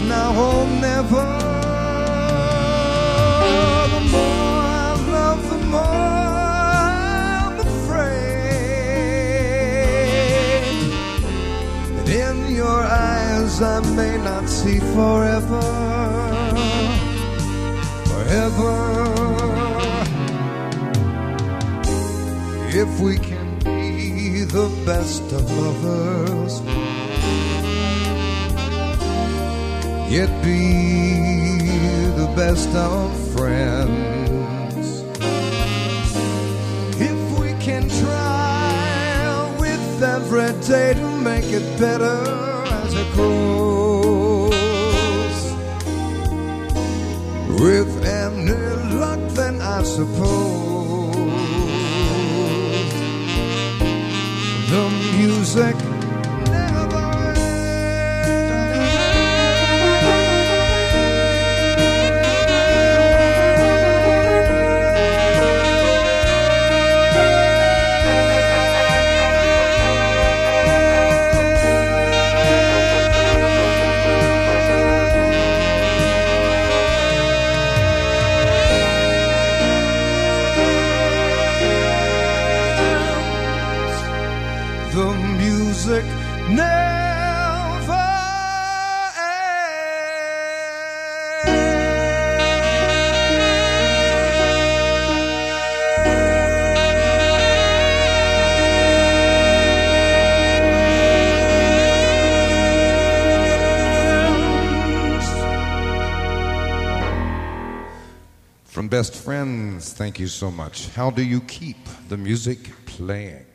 now or never. The more I love, the more I'm afraid that in your eyes I may not see forever, forever. If we can be the best of lovers, yet be the best of friends. If we can try with every day to make it better as it grows, with any luck then I suppose the music never ends. From Best Friends, thank you so much. How do you keep the music playing?